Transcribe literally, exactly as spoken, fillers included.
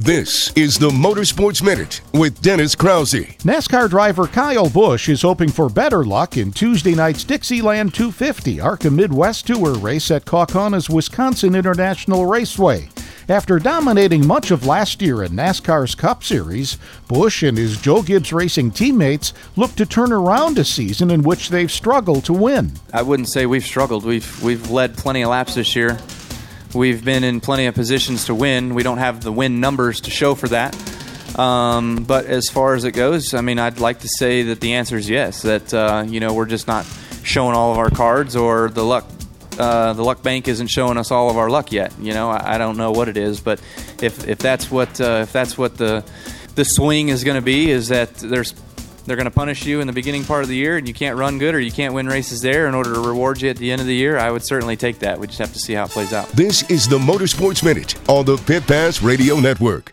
This is the Motorsports Minute with Dennis Krause. NASCAR driver Kyle Busch is hoping for better luck in Tuesday night's Dixieland two fifty ARCA Midwest Tour race at Kaukauna Wisconsin International Raceway. After dominating much of last year in NASCAR's Cup Series, Busch and his Joe Gibbs Racing teammates look to turn around a season in which they've struggled to win. I wouldn't say we've struggled. We've we've led plenty of laps this year. We've been in plenty of positions to win. We don't have the win numbers to show for that. Um, but as far as it goes, I mean, I'd like to say that the answer is yes, that, uh, you know, we're just not showing all of our cards, or the luck uh, the luck bank isn't showing us all of our luck yet. You know, I, I don't know what it is, but if if that's what uh, if that's what the the swing is going to be, is that there's they're going to punish you in the beginning part of the year and you can't run good or you can't win races there in order to reward you at the end of the year, I would certainly take that. We just have to see how it plays out. This is the Motorsports Minute on the Pit Pass Radio Network.